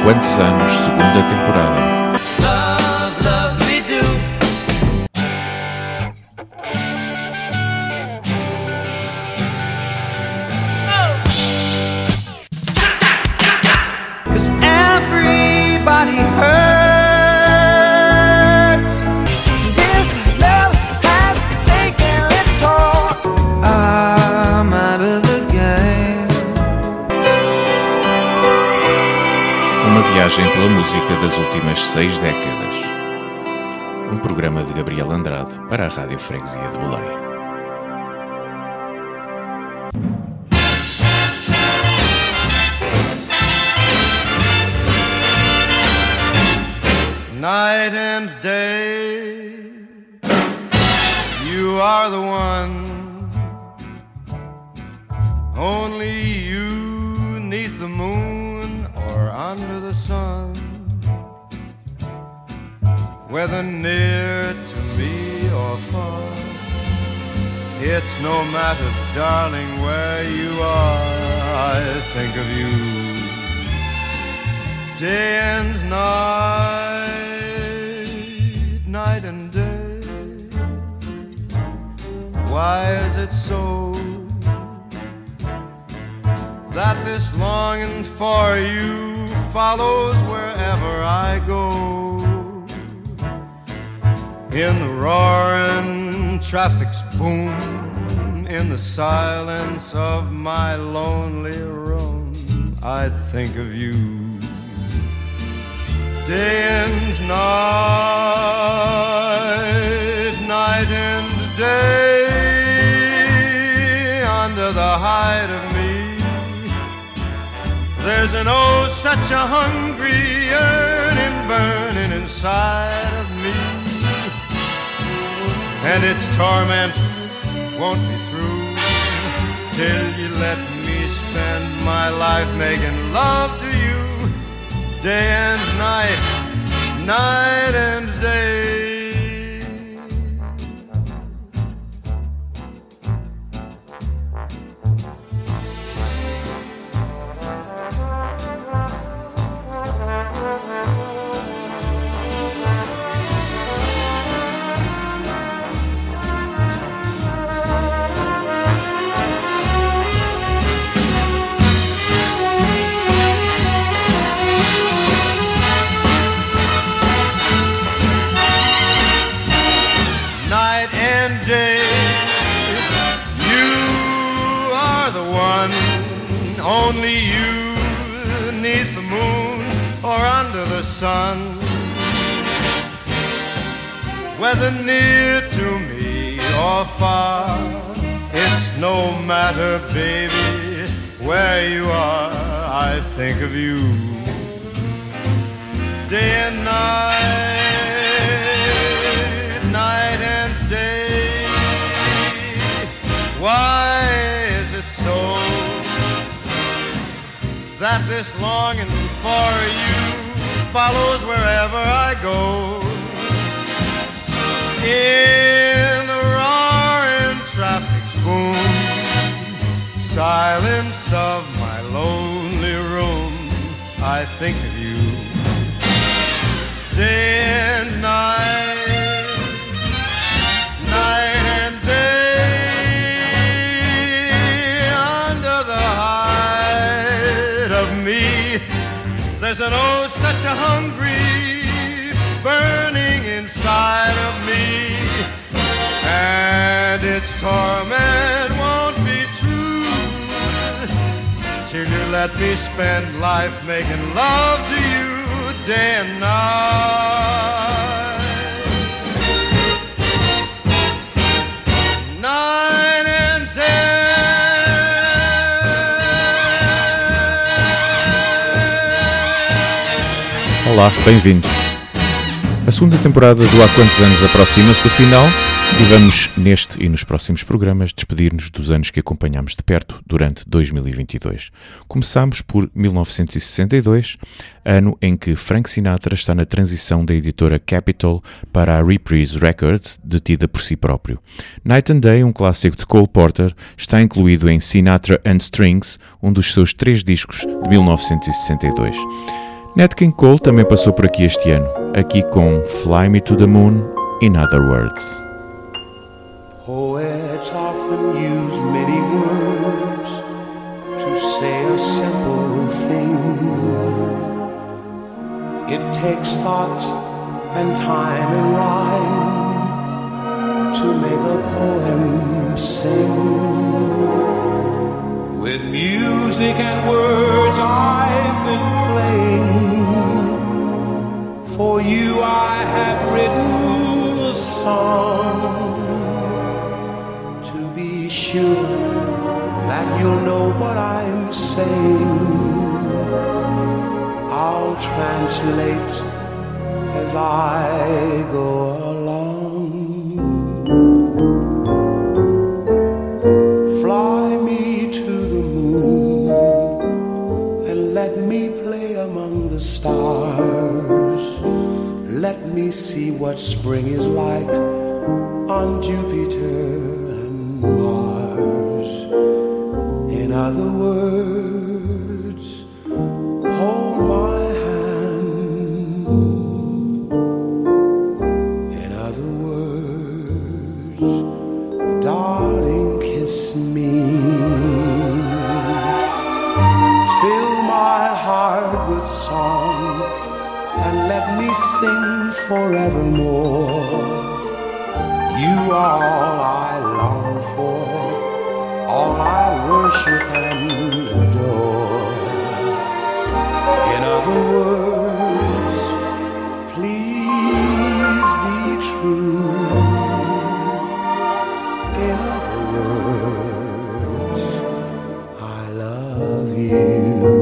Quantos Anos, segunda temporada. Love, love me do. Cause everybody hurts. This love has taken its toll. I'm out of the game. Uma viagem pela música das últimas 6 décadas. Um programa de Gabriel Andrade para a Rádio Freguesia de Belém. Night and day, you are the one. Only you 'neath the moon or under the sun. Whether near to me or far, it's no matter, darling, where you are. I think of you day and night, night and day. Why is it so that this longing for you follows wherever I go? In the roaring traffic's boom, in the silence of my lonely room, I think of you day and night, night and day. Under the hide of me, there's an oh such a hungry yearning burning inside of me, and its torment won't be through till you let me spend my life making love to you day and night, night and day. Only you 'neath the moon or under the sun. Whether near to me or far, it's no matter, baby, where you are. I think of you day and night, night and day. Why is it so that this longing for you follows wherever I go? In the roaring traffic's boom, silence of my lonely room, I think of you day and night, night and day. Under the hide of me, there's an oh such a hungry burning inside of me, and its torment won't be true till you let me spend life making love to you day and night, night and day. Olá, bem-vindos. A segunda temporada do Há Quantos Anos aproxima-se do final e vamos, neste e nos próximos programas, despedir-nos dos anos que acompanhámos de perto durante 2022. Começámos por 1962, ano em que Frank Sinatra está na transição da editora Capitol para a Reprise Records, detida por si próprio. Night and Day, um clássico de Cole Porter, está incluído em Sinatra and Strings, um dos seus 3 discos de 1962. Nat King Cole também passou por aqui este ano, aqui com Fly Me to the Moon, In Other Words. Poets often use many words to say a simple thing. It takes thought and time and rhyme to make a poem sing. With music and words I've been playing. For you I have written a song. To be sure that you'll know what I'm saying, I'll translate as I go along. Fly me to the moon and let me play among the stars. Let me see what spring is like on Jupiter and Mars. In other words, hold my hand. In other words, darling, kiss me. Fill my heart with song and let me sing forevermore. You are all I long for, all I worship and adore. In other words, please be true. In other words, I love you.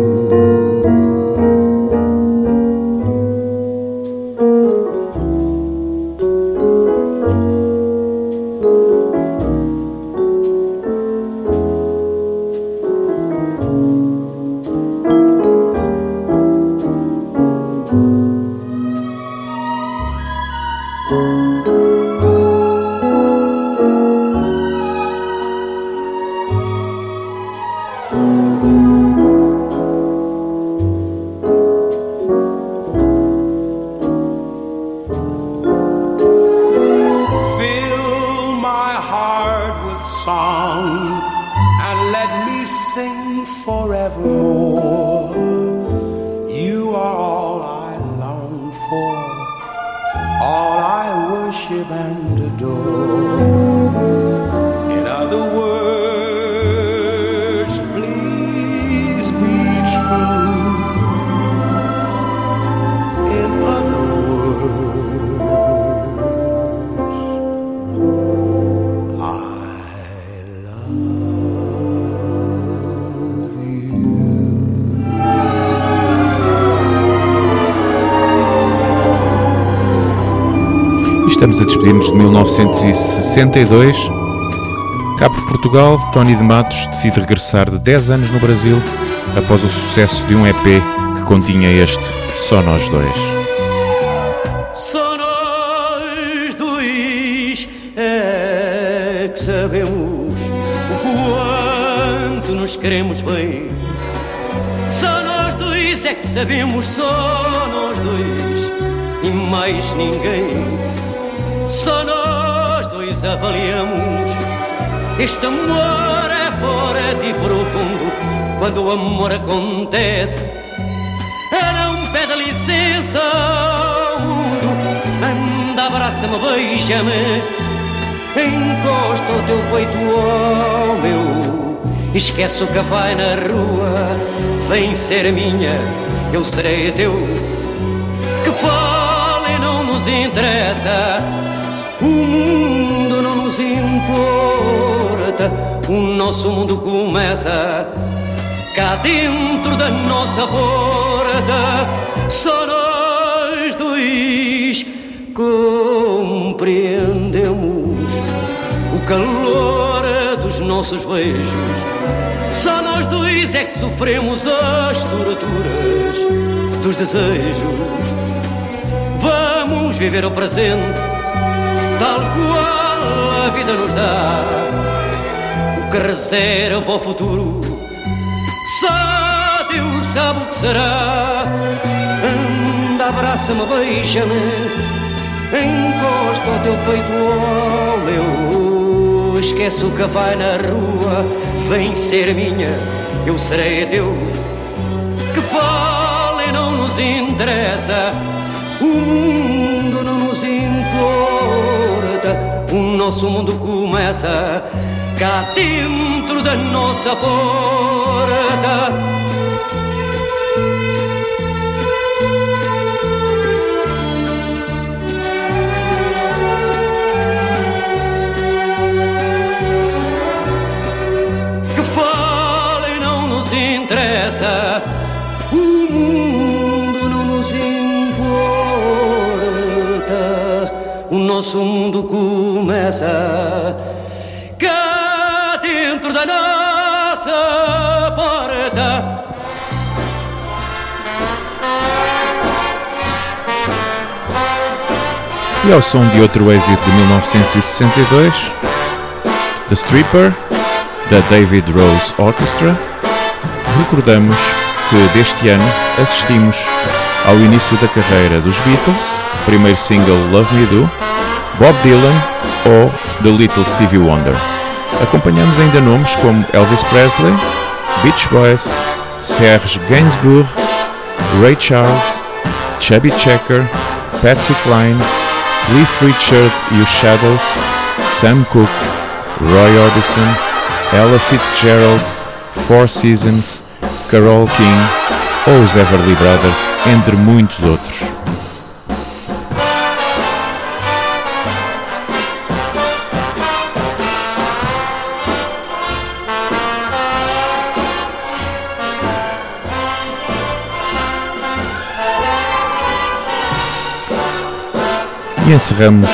Estamos a despedir-nos de 1962. Cá por Portugal, Tony de Matos decide regressar de 10 anos no Brasil após o sucesso de um EP que continha este Só Nós Dois. Só nós dois é que sabemos o quanto nos queremos bem. Só nós dois é que sabemos, só nós dois e mais ninguém. Só nós dois avaliamos. Este amor é forte e profundo. Quando o amor acontece, não pede licença ao mundo. Anda, abraça-me, beija-me, encosta o teu peito ao meu. Esquece o que vai na rua, vem ser minha, eu serei teu. Que fale não nos interessa, o mundo não nos importa. O nosso mundo começa cá dentro da nossa porta. Só nós dois compreendemos o calor dos nossos beijos. Só nós dois é que sofremos as torturas dos desejos. Vamos viver o presente tal qual a vida nos dá. O que reserva o futuro, só Deus sabe o que será. abraça-me, beija-me, encosta ao teu peito ao meu. Esquece o que vai na rua, vem ser minha, eu serei teu. Que falem não nos interessa, o mundo não nos importa. O nosso mundo começa cá dentro da nossa porta. Que falem não nos interessa, o mundo não nos importa. O nosso mundo começa cá dentro da nossa porta. E ao som de outro êxito de 1962, The Stripper, da David Rose Orchestra, recordamos que deste ano assistimos ao início da carreira dos Beatles, primeiro single Love Me Do, Bob Dylan ou The Little Stevie Wonder. Acompanhamos ainda nomes como Elvis Presley, Beach Boys, Serge Gainsbourg, Ray Charles, Chubby Checker, Patsy Cline, Cliff Richard e os Shadows, Sam Cooke, Roy Orbison, Ella Fitzgerald, Four Seasons, Carole King ou os Everly Brothers, entre muitos outros. E encerramos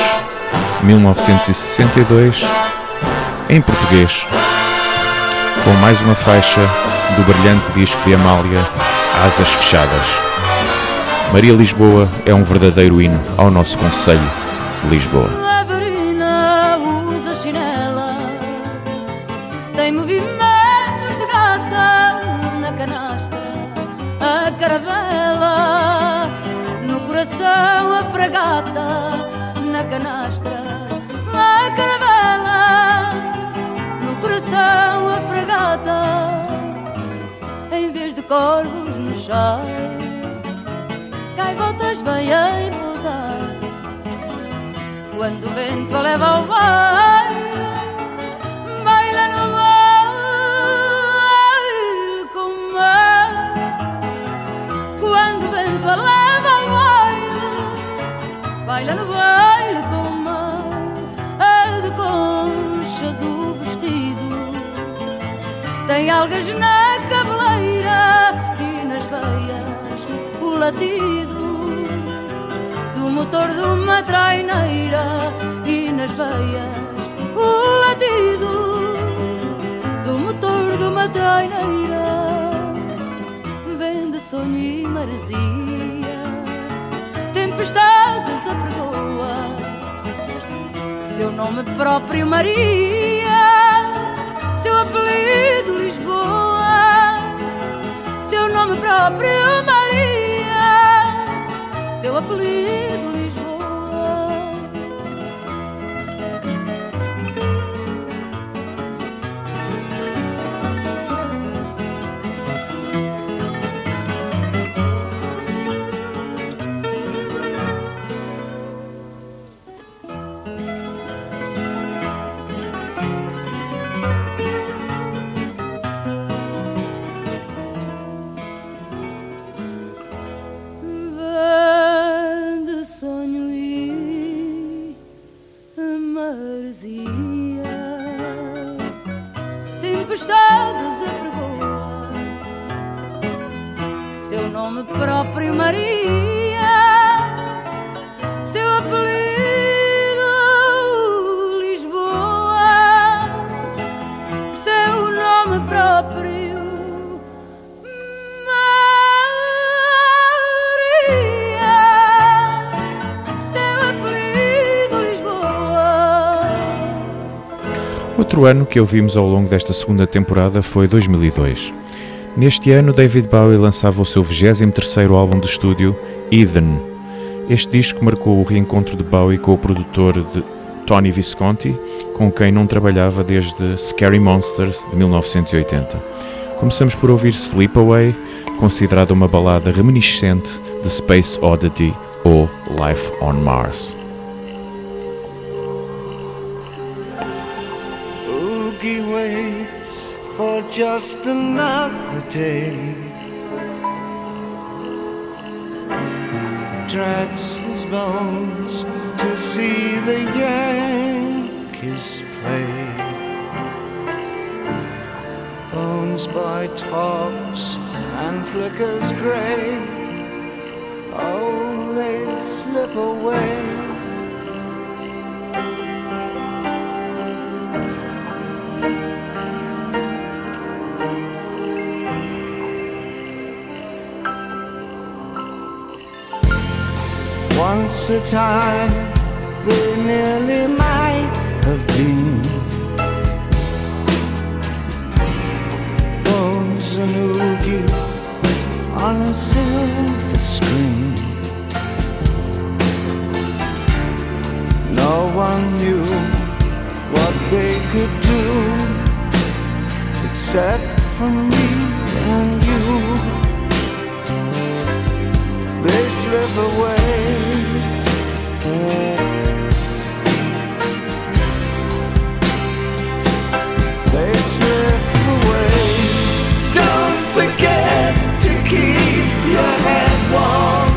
1962 em português com mais uma faixa do brilhante disco de Amália, Asas Fechadas. Maria Lisboa é um verdadeiro hino ao nosso concelho de Lisboa. A Verina usa chinela, tem movimentos de gata na canastra, a caravela, no coração a fragata, na canastra, a caravela, no coração a fragata, em vez de corvos no chão, gaivotas vêm a pousar. Quando o vento a leva ao baile, baila no baile com o mar. Quando o vento a leva ao baile, baila no baile com o mar. É de conchas o vestido, tem algas na cabeleira e nas veias o latido do motor de uma traineira, e nas veias o latido do motor de uma traineira. Vem de sonho e maresia, tempestades apregoa, seu nome próprio Maria, seu apelido Lisboa, seu nome próprio Maria, seu apelido Lisboa. Tempestades apregoa, seu nome próprio Maria, seu apelido Lisboa, seu nome próprio Maria, seu apelido Lisboa. Outro ano que ouvimos ao longo desta segunda temporada foi 2002. Neste ano, David Bowie lançava o seu 23º álbum de estúdio, Eden. Este disco marcou o reencontro de Bowie com o produtor Tony Visconti, com quem não trabalhava desde Scary Monsters de 1980. Começamos por ouvir Sleep Away, considerada uma balada reminiscente de Space Oddity ou Life on Mars. Oogie waits for just another day, drags his bones to see the Yankees play. Bones by tops and flickers grey, oh, they slip away. Once a time they nearly might have been Bones and Oogie on a silver screen. No one knew what they could do except for me and you. They slip away. They slip away. Don't forget to keep your head warm.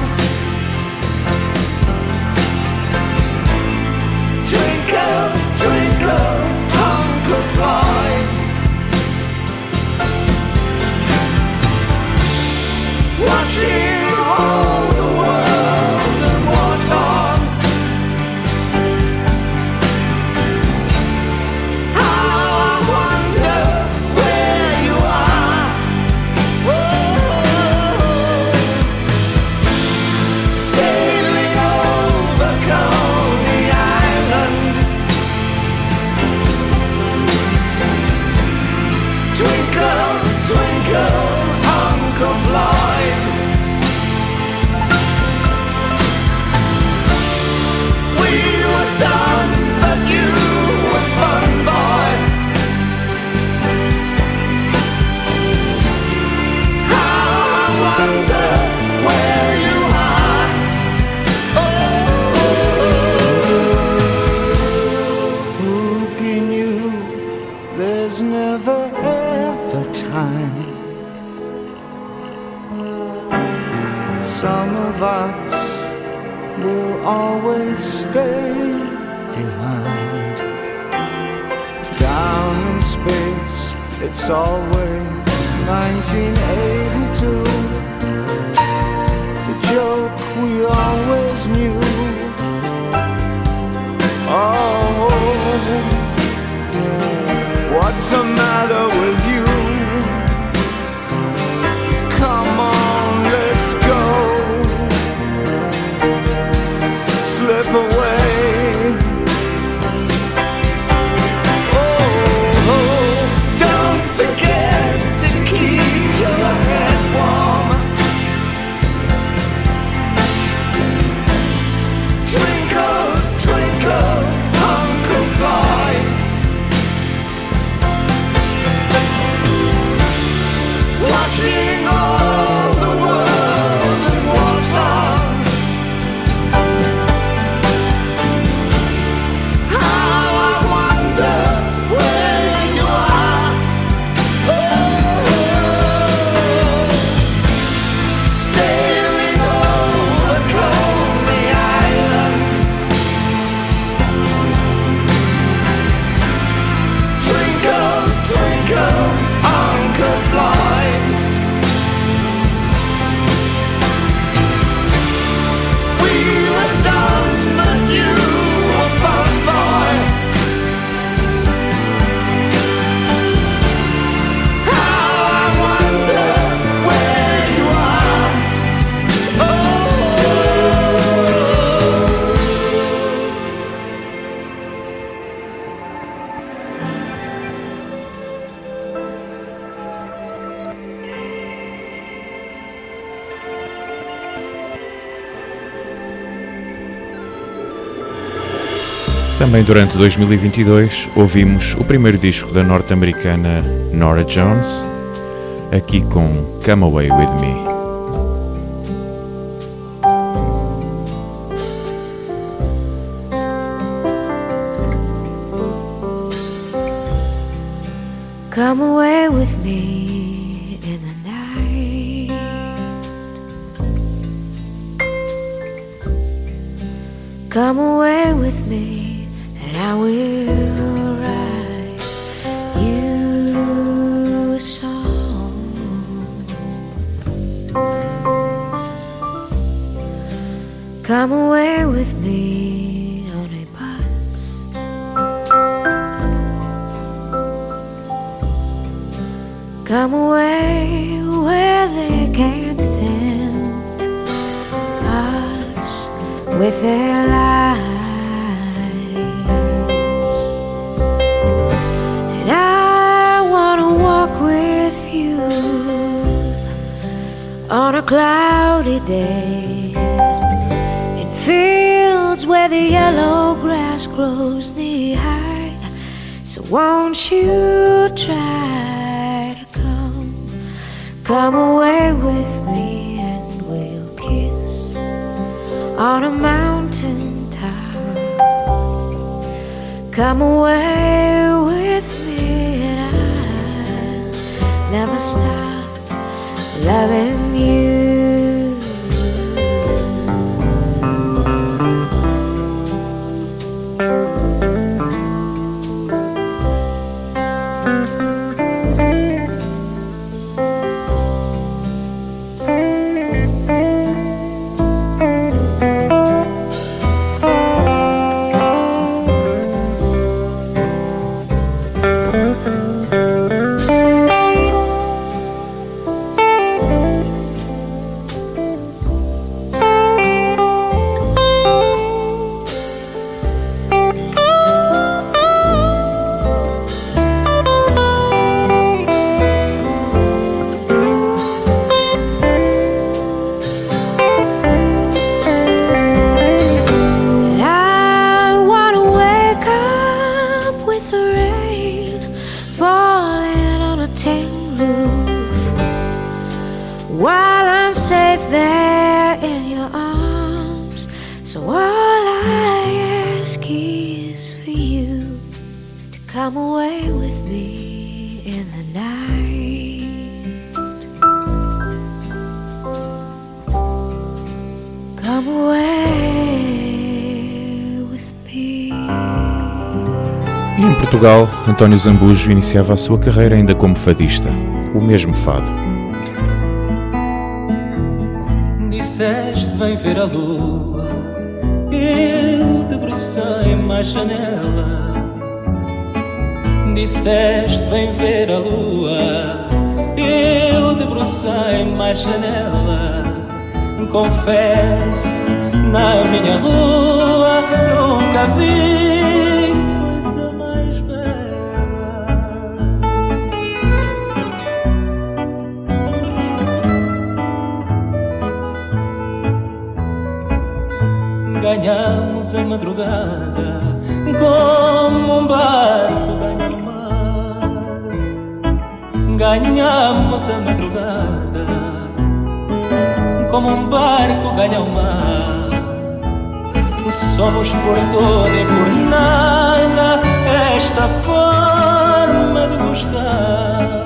Twinkle, twinkle, Uncle Floyd. Watching all the world and what's on. I wonder where you are. Whoa. Sailing over Coney Island. Twinkle, twinkle, Uncle Floyd. We were done, but you were fun, boy. I wonder where you are. Oh, Oogie knew there's never ever time. Some of us will always stay behind. Down in space, it's always 1982. The joke we always knew. Oh, what's the matter with you? Come on, let's go. Slip away. Oh, don't forget to keep your head warm. Twinkle, twinkle, Uncle Floyd. Também durante 2022 ouvimos o primeiro disco da norte-americana Norah Jones, aqui com Come Away With Me. Come away with me in the night. Come away with me and I will write you a song. Come away with me on a bus. Come away where they can't tempt us with their lies. And I wanna walk with you on a cloudy day in fields where the yellow grass grows knee high. So won't you try to come away with me and we'll kiss on a mountain top. Come away with me and I'll never stop loving you. Em Portugal, António Zambujo iniciava a sua carreira ainda como fadista, o mesmo fado. Disseste vem ver a lua, eu debrucei-me à janela. Disseste vem ver a lua, eu debrucei-me à janela. Confesso, na minha rua nunca vi ganhamos a madrugada como um barco ganha o mar. Ganhamos a madrugada como um barco ganha o mar. Somos por todo e por nada esta forma de gostar.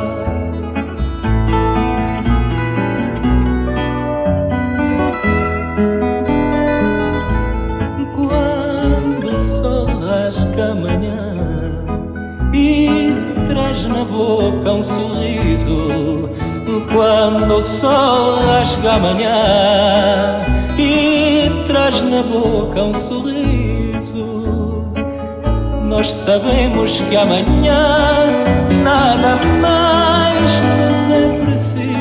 Amanhã e traz na boca um sorriso. Quando o sol rasga amanhã e traz na boca um sorriso, nós sabemos que amanhã nada mais nos é preciso.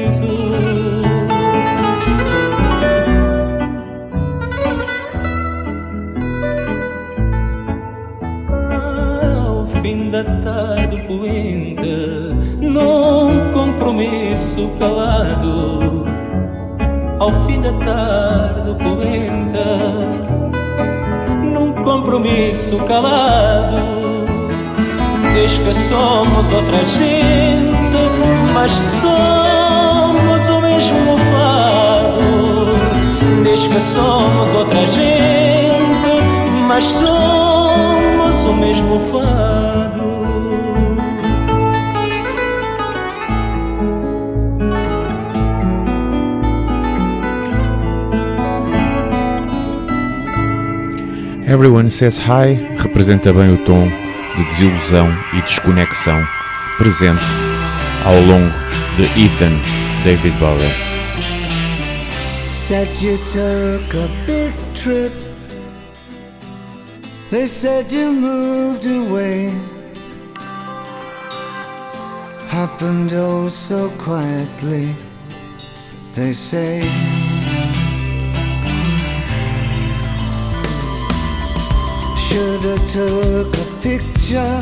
Da tarde poenta, num compromisso calado. Ao fim da tarde poenta, num compromisso calado. Diz que somos outra gente, mas somos o mesmo fado. Diz que somos outra gente, mas somos o mesmo fado. Everyone Says Hi representa bem o tom de desilusão e desconexão presente ao longo de Ethan, David Bowie. Said you took a big trip. They said you moved away. Happened oh so quietly, they say. Shoulda took a picture,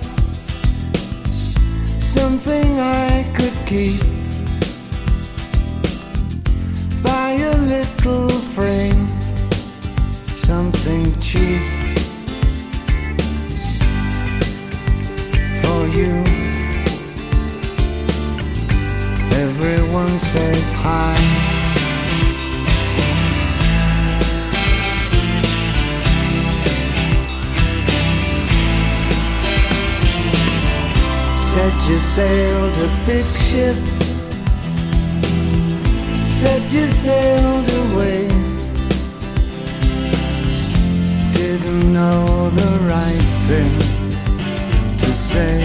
something I could keep. Buy a little frame, something cheap for you. Everyone says hi. Said you sailed a big ship. Said you sailed away. Didn't know the right thing to say.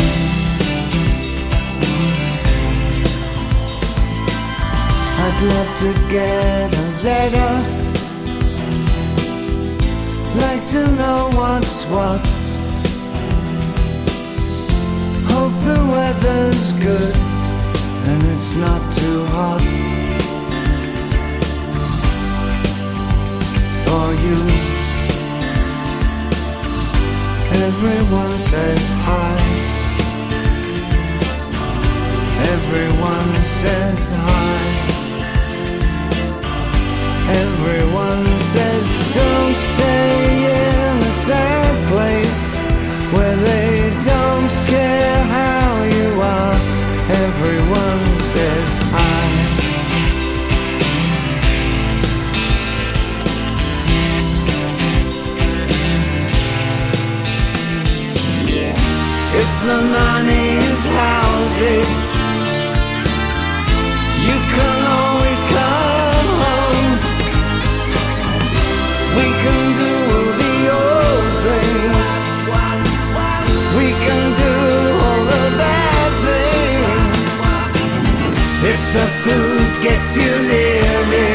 I'd love to get a letter. Like to know what's what. Hope the weather's good and it's not too hot for you. Everyone says hi. Everyone says hi. Everyone says don't stay in a sad place where they don't care how you are. Everyone says hi. If the money is lousy, you can always come home. We can do the old things. We can do all the bad things. If the food gets you leery,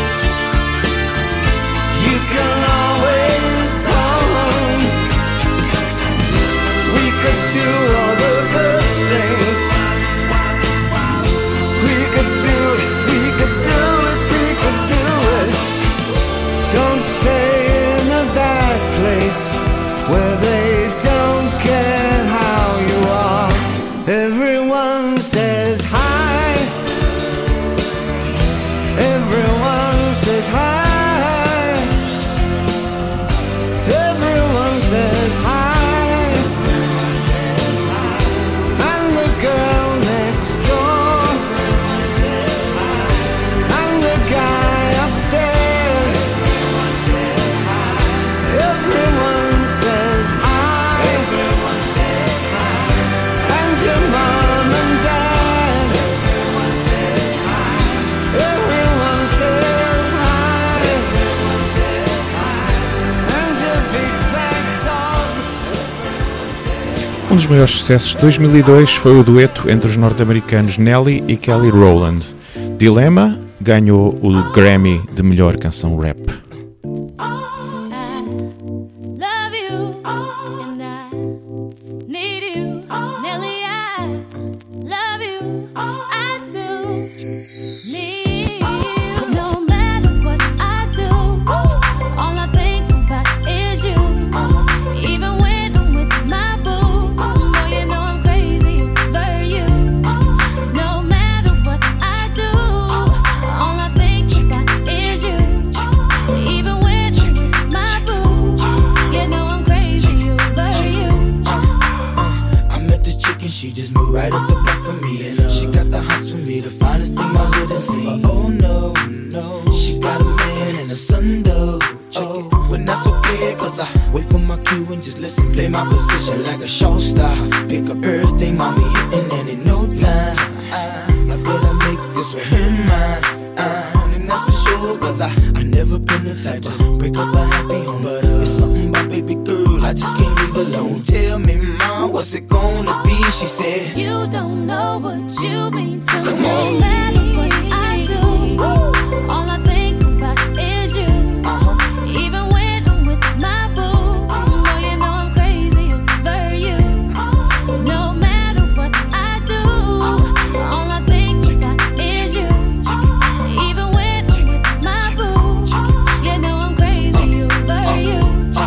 you can always come home. We could do all the good things. We could do it, we could do it, we could do it. Don't stay in a bad place where they don't care how you are. Everyone says hi. Everyone says hi. Everyone says hi. And the girl next door. And the guy upstairs. Everyone says hi. Everyone says hi. And your mom and dad. Everyone says hi. Everyone says hi. Everyone says hi. And your big fat dog. Um dos maiores sucessos de 2002 foi o dueto entre os norte-americanos Nelly e Kelly Rowland. Dilemma ganhou o Grammy de melhor canção rap. Love you and I need you, Nelly. I love you, I do need you. No matter what I do, all I think about is you. Even when I'm with my boo, boy, you know I'm crazy over you. No matter what I do, all I think about is you. my position like a show star. Pick up everything, mommy, hitting and in no time. I better make this with him mine. And that's for sure, cause I never been the type to break up a happy home. But it's something about baby girl, I just can't leave alone. Tell me, mom, what's it gonna be? She said, you don't know what you mean to Come me. on. No matter what I do, all I think about is you. Even when I'm with my boo, boy, you know I'm crazy over you. No matter what I do, all I think about is you. Even when I'm with my boo, you know I'm crazy over you.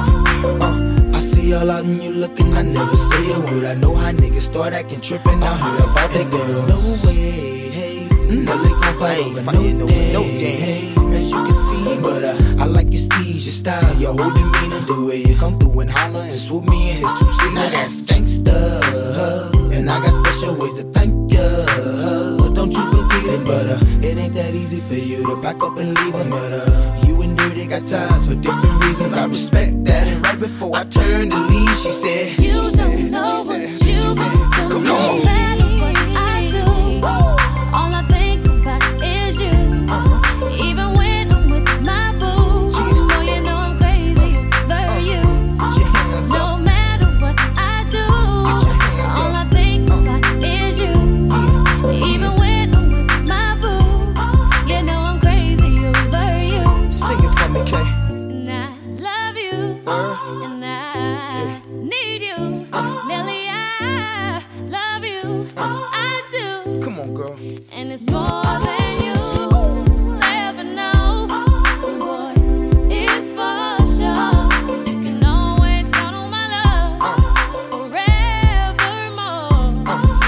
I see all out and you looking, I never say a word. I know how niggas start acting trippin'. I heard about that girl. No way, hey, Nelly gon' fight over no day, hey, as you can see, but I like your steez, your style, your whole demeanor, the way you come through and holler and swoop me in his two-seater. Now that's gangsta, and I got special ways to thank ya. Don't you forget it, but it ain't that easy for you to back up and leave him. But you and Dirty got ties for different reasons. I respect that. And right before I turned to leave, she said, You don't know what you mean to me. No matter what I do, all I think about is you. Even when I'm with my boo, boy, you know I'm crazy over you. No matter what I do, all I think about is you. Even when I'm with my boo, you know I'm crazy over you. Sing it for me, Kay. And I love you, and I need you, Nelly. I love you, I do, Come on, girl. and it's more than you'll ever know. Boy, it's for sure. You can always count on my love forevermore.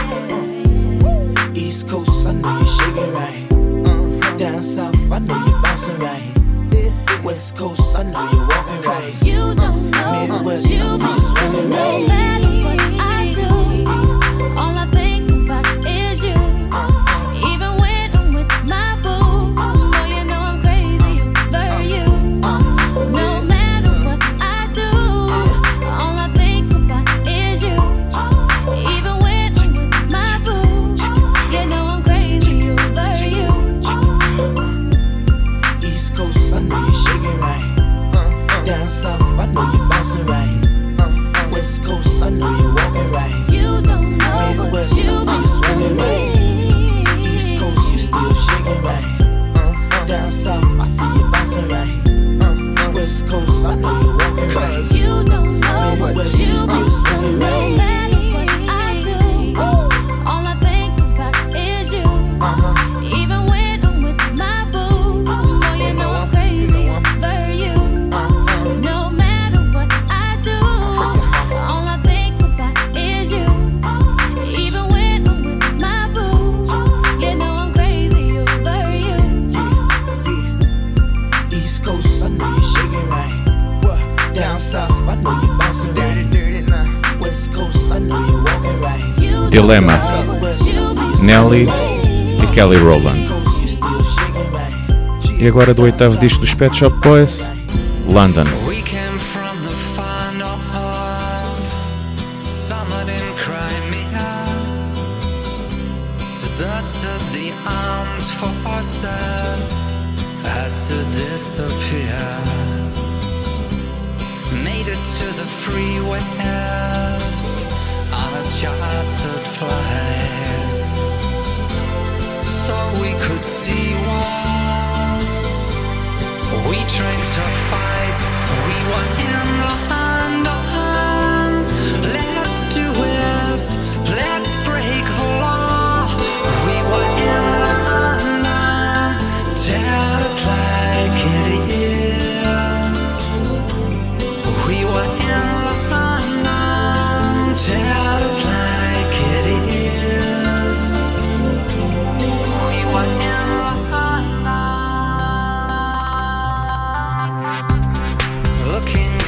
Yeah. East Coast, I know you're shaking right. Down south, I know you're bouncing right. West Coast, I know you're walking right. You don't know what Midwest, you I see mean you to swinging me. right. No matter what I do, all I think about is you. Even when I'm with my boo, boy, you know I'm crazy over you. No matter what I do, all I think about is you. Even when I'm with my boo, you know I'm crazy over you. East Coast, I know you're shaking right. Down south, I know you're bouncing right. West Coast, I know you're walking right. You don't know what Midwest, you I see you mean swinging to right. me. East Coast, you still shaking right. Down south, I see you bouncing right. West Coast, I know you're walking right. You don't know what Midwest, you you still mean to swinging me. right. No matter what I do, all I think about is you. Even when I'm with my boo, boy, you know I'm crazy over you. No matter what I do, all I think about is you. Even when I'm with my boo, you know I'm crazy over you. East Coast, I know you're shaking right. Down south, I know you're bouncing right. Dirty now. West Coast, I know you're walking right. You Dilemma. don't know what you mean to Nelly me. e Kelly Rowland. East Coast, you still shaking right. E agora do oitavo disco dos Pet Shop Boys, London. We came from the far north, summered in Crimea, deserted the armed forces, had to disappear, made it to the free west on a chartered flight, so we could see what we trained to fight. We were in London. Let's do it. Let's break the law. We were in London. Tell it like it is. We were in London. Tell it like it is. We were in London. Looking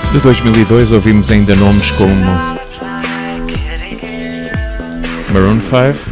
De 2002 ouvimos ainda nomes como Maroon 5,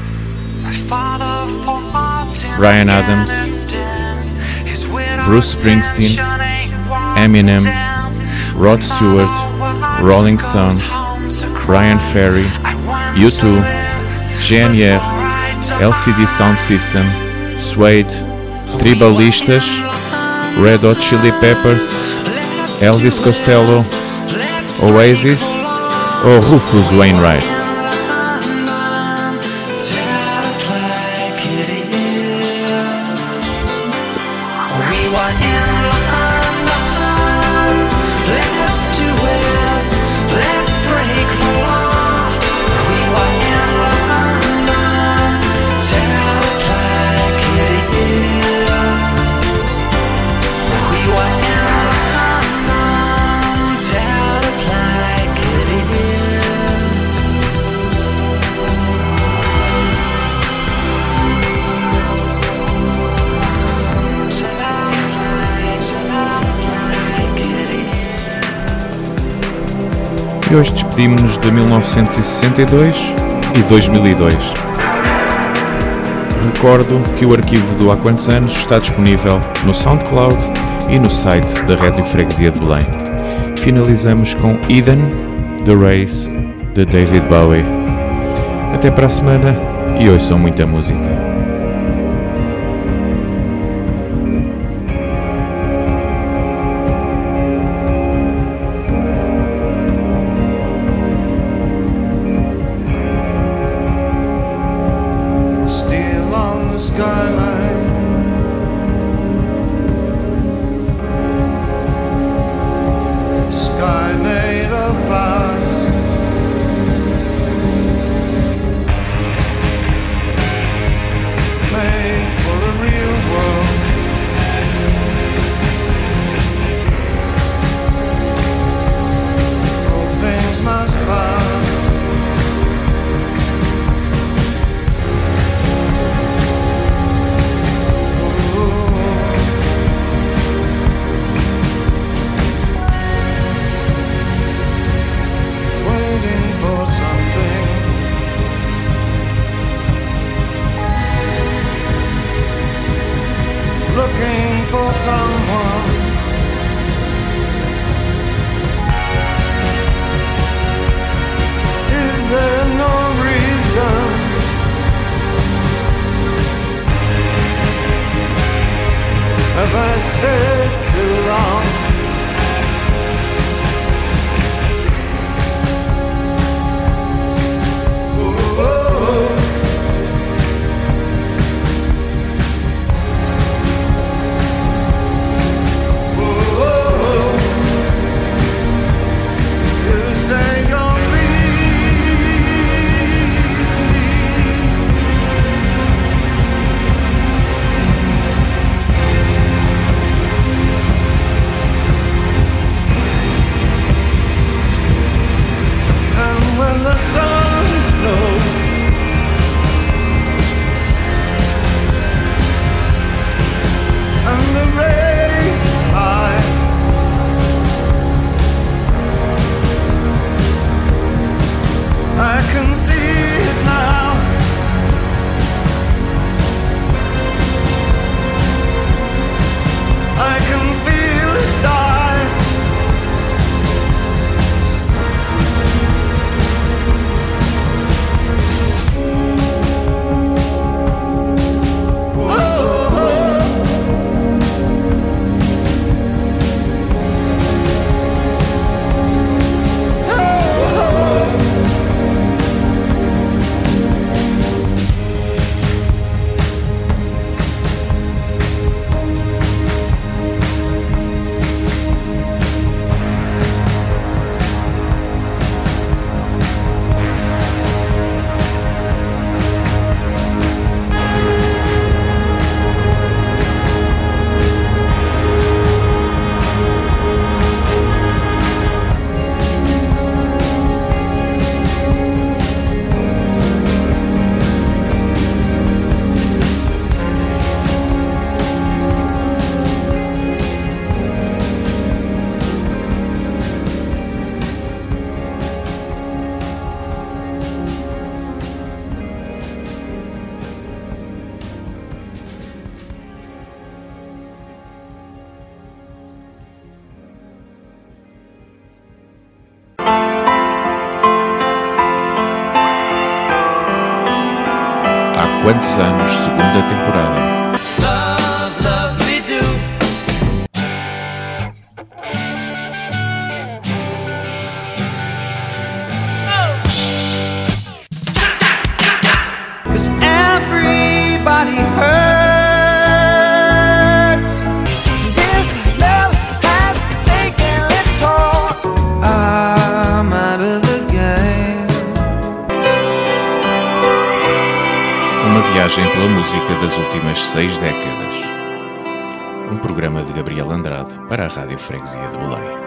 Bryan Adams, Bruce Springsteen, Eminem, Rod Stewart, Rolling Stones, Bryan Ferry, U2, GNR, LCD Sound System, Suede, Tribalistas, Red Hot Chili Peppers, Elvis Costello, Oasis ou Rufus Wainwright. E hoje despedimos-nos de 1962 e 2002. Recordo que o arquivo do Há Quantos Anos está disponível no SoundCloud e no site da Rádio Freguesia de Belém. Finalizamos com Eden, The Race, de David Bowie. Até para a semana e ouçam muita música. Quantos anos, segunda temporada. Love, love me do. 'Cause everybody hurts. This love has taken its toll. I'm out of the game. Uma viagem pela música das últimas 6 décadas. Um programa de Gabriel Andrade para a Rádio Freguesia de Belém.